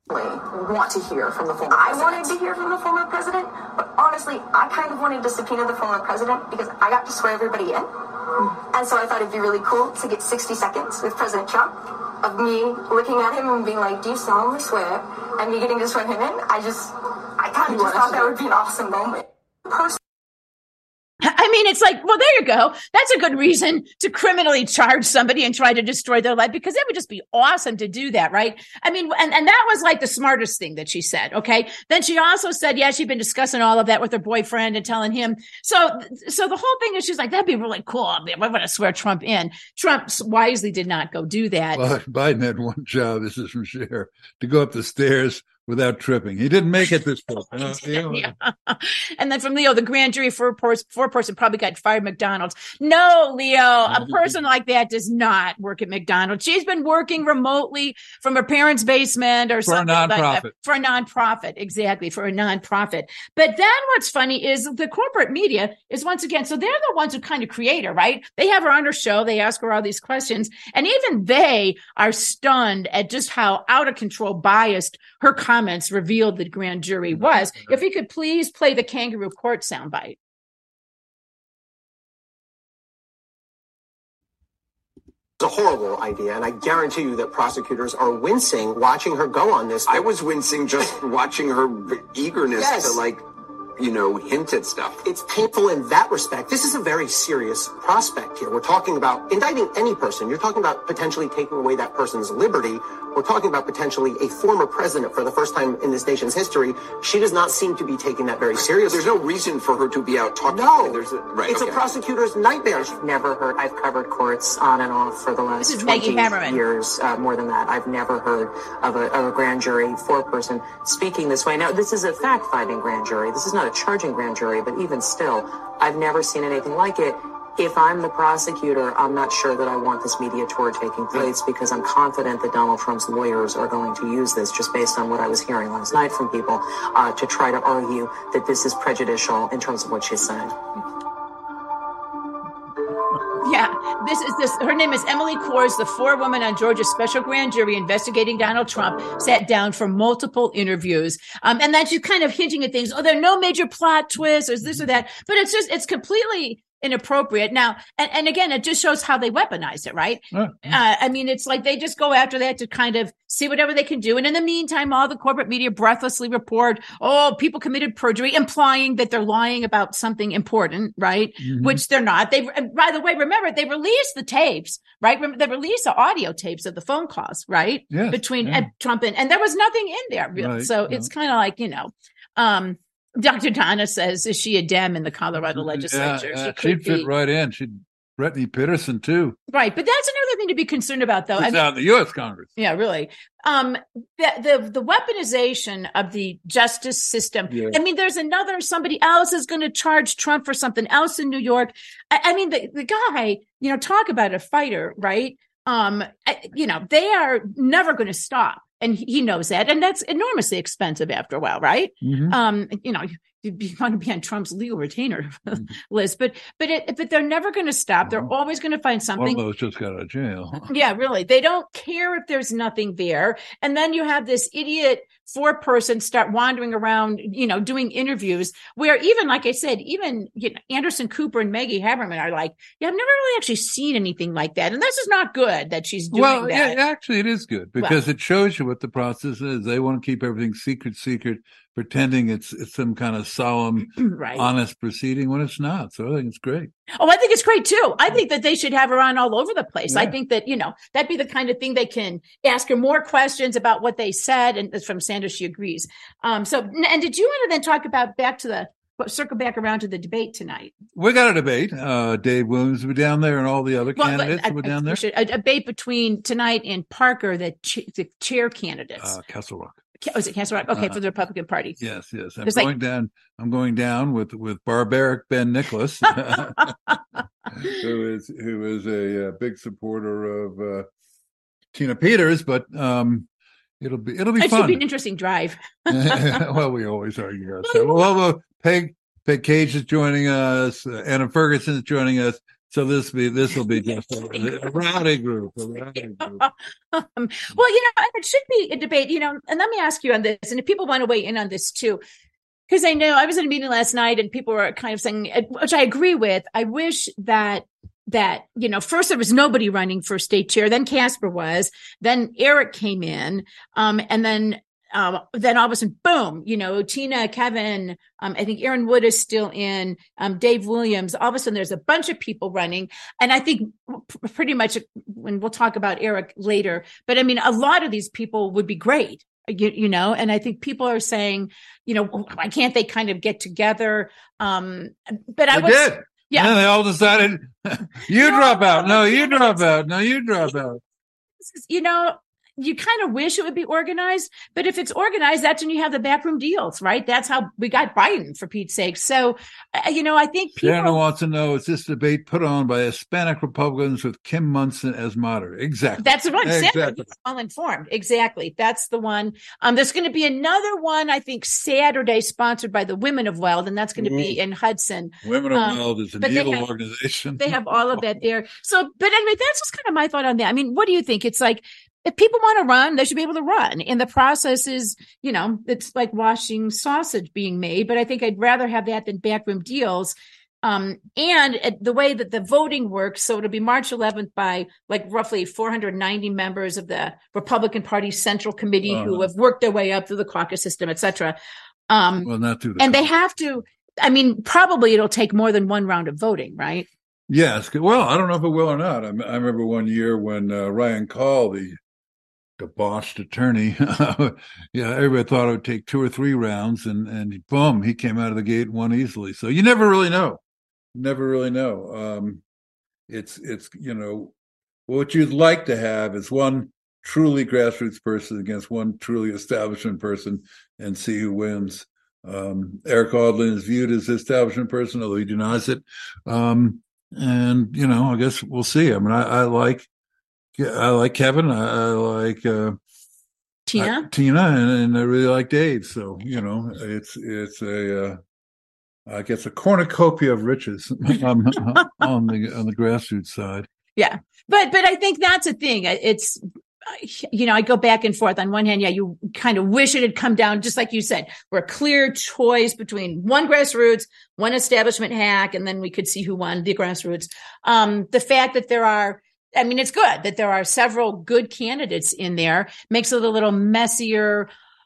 want to hear from the former I president. wanted to hear from the former president, but honestly, I kind of wanted to subpoena the former president because I got to swear everybody in. Mm. And so I thought it'd be really cool to get sixty seconds with President Trump of me looking at him and being like, do you solemnly swear? And me getting to swear him in. I just, I kind of just thought that would be an awesome moment. Personally, I mean, it's like, well, there you go. That's a good reason to criminally charge somebody and try to destroy their life, because it would just be awesome to do that, right? I mean, and, and that was like the smartest thing that she said, okay? Then she also said, yeah, she'd been discussing all of that with her boyfriend and telling him. So, so the whole thing is she's like, that'd be really cool. I mean, I want to swear Trump in. Trump wisely did not go do that. Well, Biden had one job, this is from Cher, to go up the stairs without tripping. He didn't make it this point. Uh, yeah. And then from Leo, the grand jury for four person probably got fired at McDonald's. No, Leo, a person like that does not work at McDonald's. She's been working remotely from her parents' basement or for something. For a nonprofit. Like that. For a nonprofit. Exactly. For a nonprofit. But then what's funny is the corporate media is once again, so they're the ones who kind of create her, right? They have her on her show. They ask her all these questions. And even they are stunned at just how out of control biased her comments revealed the grand jury was. If we could please play the kangaroo court soundbite. It's a horrible idea, and I guarantee you that prosecutors are wincing watching her go on this. I was wincing just watching her eagerness yes. to, like, you know, hint at stuff. It's painful in that respect. This is a very serious prospect here. We're talking about indicting any person. You're talking about potentially taking away that person's liberty. We're talking about potentially a former president for the first time in this nation's history. She does not seem to be taking that very seriously. There's no reason for her to be out talking. No, There's a, right, it's okay. a prosecutor's nightmare. I've never heard, I've covered courts on and off for the last twenty years, uh, more than that. I've never heard of a, of a grand jury four-person speaking this way. Now, this is a fact-finding grand jury. This is not a charging grand jury, but even still, I've never seen anything like it. If I'm the prosecutor, I'm not sure that I want this media tour taking place because I'm confident that Donald Trump's lawyers are going to use this, just based on what I was hearing last night from people, uh, to try to argue that this is prejudicial in terms of what she's saying. Yeah, this is this. Her name is Emily Kors, the forewoman on Georgia's special grand jury investigating Donald Trump, sat down for multiple interviews. Um, and then she's kind of hinting at things. Oh, there are no major plot twists or this or that. But it's just, it's completely inappropriate. Now, and, and again, it just shows how they weaponize it, right? Uh, I mean, it's like they just go after that to kind of see whatever they can do. And in the meantime, all the corporate media breathlessly report, oh, people committed perjury, implying that they're lying about something important, right? Mm-hmm. Which they're not. They, by the way, remember, they released the tapes, right? They released the audio tapes of the phone calls, right? Yes, Between yeah. Trump and, and there was nothing in there. Really. Right, so yeah. it's kind of like, you know, um, Doctor Donna says, is she a Dem in the Colorado legislature? Yeah, she uh, she'd fit right in. She'd Brittany Peterson, too. Right. But that's another thing to be concerned about, though. She's I mean, out in the U S Congress. Yeah, really. Um, the, the, the weaponization of the justice system. Yeah. I mean, there's another, somebody else is going to charge Trump for something else in New York. I, I mean, the, the guy, you know, talk about a fighter, right? Um, I, you know, they are never going to stop. And he knows that. And that's enormously expensive after a while, right? Mm-hmm. Um, you know, you, you want to be on Trump's legal retainer mm-hmm. list, but but it, but they're never going to stop. They're mm-hmm. always going to find something. One of those just got out of jail. Yeah, really. They don't care if there's nothing there. And then you have this idiot four person start wandering around, you know, doing interviews where even, like I said, even you know, Anderson Cooper and Maggie Haberman are like, yeah, I've never really actually seen anything like that. And this is not good that she's doing well, that. Well, yeah, actually, it is good because well, it shows you what the process is. They want to keep everything secret, secret, pretending it's it's some kind of solemn, right. honest proceeding when it's not. So I think it's great. Oh, I think it's great too. I think that they should have her on all over the place. Yeah. I think that, you know, that'd be the kind of thing they can ask her more questions about what they said. And from Sanders, she agrees. Um, so, and did you want to then talk about back to the, circle back around to the debate tonight? We got a debate. Uh, Dave Williams will be down there and all the other well, candidates I, were down there. A debate between tonight and Parker, the, ch- the chair candidates. Uh, Castle Rock. Was it Castle Rock? Okay, uh, for the Republican Party. Yes, yes. I'm There's going like, down. I'm going down with with barbaric Ben Nicholas, who is who is a, a big supporter of uh, Tina Peters. But um, it'll be it'll be it fun. It should be an interesting drive. Well, we always argue ourselves. Well, well, Peg Peg Cage is joining us. Uh, Anna Ferguson is joining us. So this be this will be just a, a rowdy group. A rowdy group. um, well, you know, and it should be a debate. You know, and let me ask you on this, and if people want to weigh in on this too, because I know I was in a meeting last night, and people were kind of saying, which I agree with. I wish that that you know, first there was nobody running for state chair, then Casper was, then Eric came in, um, and then. Um, then all of a sudden, boom, you know, Tina, Kevin, um, I think Aaron Wood is still in, um, Dave Williams. All of a sudden, there's a bunch of people running. And I think pretty much, when we'll talk about Eric later, but I mean, a lot of these people would be great, you, you know, and I think people are saying, you know, why can't they kind of get together? Um, but I they was. Did. Yeah. And they all decided, you no, drop out. No, you drop out. No, you drop out. You know, you kind of wish it would be organized, but if it's organized, that's when you have the backroom deals, right? That's how we got Biden, for Pete's sake. So, uh, you know, I think people... Shannon wants to know, is this debate put on by Hispanic Republicans with Kim Munson as moderator? Exactly. That's the one. Exactly. Well informed. Exactly. That's the one. Um, there's going to be another one, I think, Saturday, sponsored by the Women of Weld, and that's going to be in Hudson. Women of um, Weld is an evil have, organization. They have all of that there. So, but anyway, that's just kind of my thought on that. I mean, what do you think? It's like, if people want to run, they should be able to run. And the process is, you know, it's like washing sausage being made. But I think I'd rather have that than backroom deals. Um, and the way that the voting works, so it'll be March eleventh by like roughly four hundred ninety members of the Republican Party Central Committee uh, who have worked their way up through the caucus system, et cetera. Um, well, not through the and caucus. They have to, I mean, probably it'll take more than one round of voting, right? Yes. Well, I don't know if it will or not. I, I remember one year when uh, Ryan Call, the debauched attorney, yeah, everybody thought it would take two or three rounds, and and boom, he came out of the gate and won easily. So you never really know, never really know. Um, it's it's you know what you'd like to have is one truly grassroots person against one truly establishment person, and see who wins. Um, Eric Aldlin is viewed as the establishment person, although he denies it. Um, and you know, I guess we'll see. I mean, I, I like. I like Kevin. I, I like uh, Tina. I, Tina, and, and I really like Dave. So you know, it's it's a uh, I guess a cornucopia of riches on, on the on the grassroots side. Yeah, but but I think that's a thing. It's you know, I go back and forth. On one hand, yeah, you kind of wish it had come down, just like you said, we're a clear choice between one grassroots, one establishment hack, and then we could see who won the grassroots. Um, the fact that there are. I mean, it's good that there are several good candidates in there. Makes it a little messier,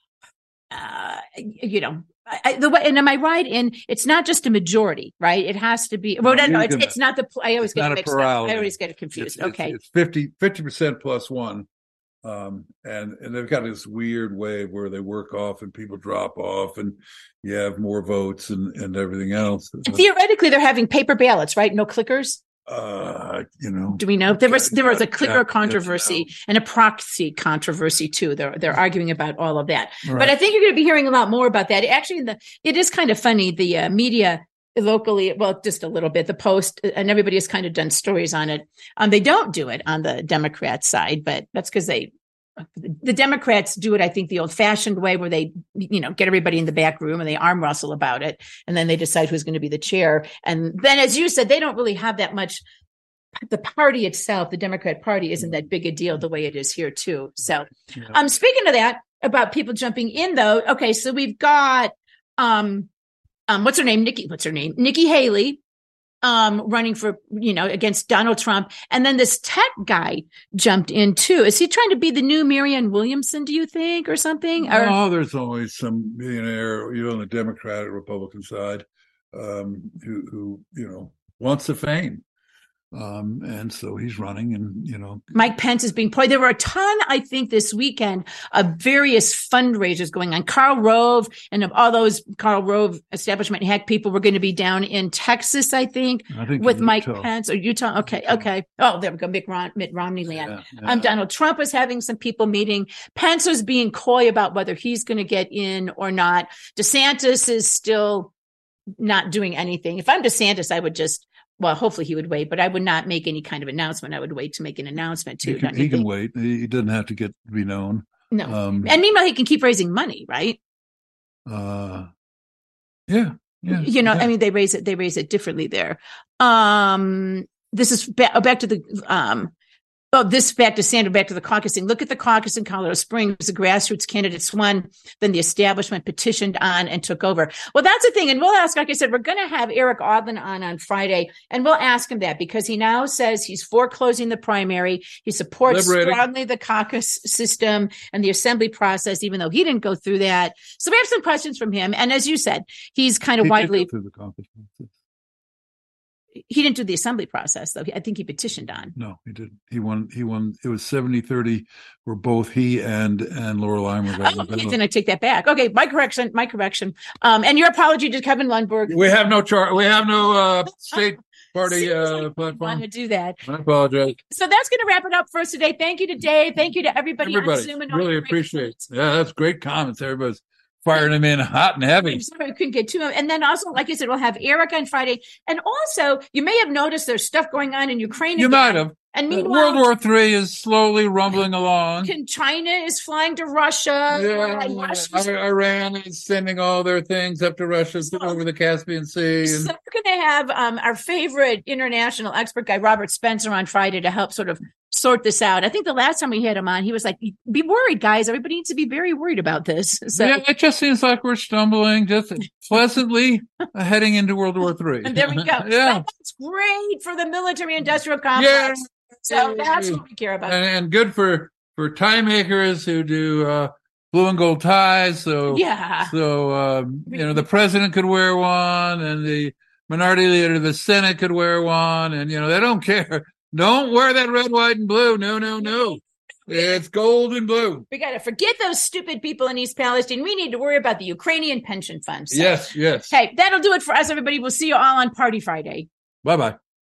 uh, you know. I, the way, and am I right in? It's not just a majority, right? It has to be. Well, no, no, it's, it's not the. I always get mixed up. I always get it confused. It's, okay, it's, it's fifty percent plus one, um, and and they've got this weird way where they work off and people drop off, and you have more votes and and everything else. And theoretically, they're having paper ballots, right? No clickers. Uh, you know, do we know there was there was a clicker controversy and a proxy controversy too? They're they're arguing about all of that, right. But I think you're going to be hearing a lot more about that. Actually, the it is kind of funny. The uh, media locally, well, just a little bit. The Post and everybody has kind of done stories on it. Um, they don't do it on the Democrat side, but that's because they. The Democrats do it, I think, the old-fashioned way, where they, you know, get everybody in the back room and they arm wrestle about it, and then they decide who's going to be the chair. And then, as you said, they don't really have that much. The party itself, the Democrat Party, isn't that big a deal the way it is here too. So, yeah. um, speaking of that, about people jumping in, though. Okay, so we've got, um, um, what's her name? Nikki. What's her name? Nikki Haley. Um, running for, you know, against Donald Trump. And then this tech guy jumped in too. Is he trying to be the new Marianne Williamson, do you think, or something? Or- oh, there's always some billionaire, you know, on the Democratic Republican side, um, who, who, you know, wants the fame. Um, and so he's running, and, you know, Mike Pence is being played. There were a ton, I think, this weekend of various fundraisers going on. Karl Rove and all those Karl Rove establishment hack people were going to be down in Texas, I think, I think with Mike Pence or Utah. Okay. Okay. Oh, there we go. Mitt, Rom- Mitt Romney land. Yeah, yeah. Um, Donald Trump was having some people meeting. Pence was being coy about whether he's going to get in or not. DeSantis is still not doing anything. If I'm DeSantis, I would just, well, hopefully he would wait, but I would not make any kind of announcement. I would wait to make an announcement too. He can, he can wait. He doesn't have to get to be known. No. Um, and meanwhile, he can keep raising money, right? Uh, yeah. Yeah. You know, yeah. I mean, they raise it, they raise it differently there. Um, this is back, back to the, um, Oh, this back to Sandra, back to the caucusing. Look at the caucus in Colorado Springs. The grassroots candidates won. Then the establishment petitioned on and took over. Well, that's the thing. And we'll ask, like I said, we're going to have Eric Audlin on on Friday. And we'll ask him that because he now says he's foreclosing the primary. He supports Liberating. strongly the caucus system and the assembly process, even though he didn't go through that. So we have some questions from him. And as you said, he's kind of he widely. Did go through the caucus process. He didn't do the assembly process, though. I think he petitioned on. No, he didn't. He won. He won. It was seventy thirty where both he and and Laura Loomer got. Oh, okay, then I take that back. Okay, my correction. My correction. Um, and your apology to Kevin Lundberg. We have no chart. We have no uh, state party uh, platform. Want to do that? I apologize. So that's going to wrap it up for us today. Thank you to Dave. Thank you to everybody, everybody. on Zoom. And really appreciate it. Yeah, that's great comments. Everybody's firing them in hot and heavy. I'm sorry we couldn't get to him. And then also, like I said, we'll have Eric on Friday. And also, you may have noticed there's stuff going on in Ukraine. You again. might have. And meanwhile, World War Three is slowly rumbling along. China is flying to Russia. Yeah, Iran is sending all their things up to Russia so, over the Caspian Sea. So and- we're going to have um, our favorite international expert guy, Robert Spencer, on Friday to help sort of sort this out. I think the last time we had him on, he was like, be worried, guys. Everybody needs to be very worried about this. So, yeah, it just seems like we're stumbling just pleasantly heading into World War Three. And there we go. Yeah. That's great for the military-industrial complex. Yeah. So that's what we care about. And, and good for, for tie makers who do uh, blue and gold ties. So, yeah. So, um, you know, the president could wear one and the minority leader of the Senate could wear one. And, you know, they don't care. Don't wear that red, white, and blue. No, no, no. It's gold and blue. We got to forget those stupid people in East Palestine. We need to worry about the Ukrainian pension funds. So, yes, yes. Hey, that'll do it for us, everybody. We'll see you all on Party Friday. Bye-bye.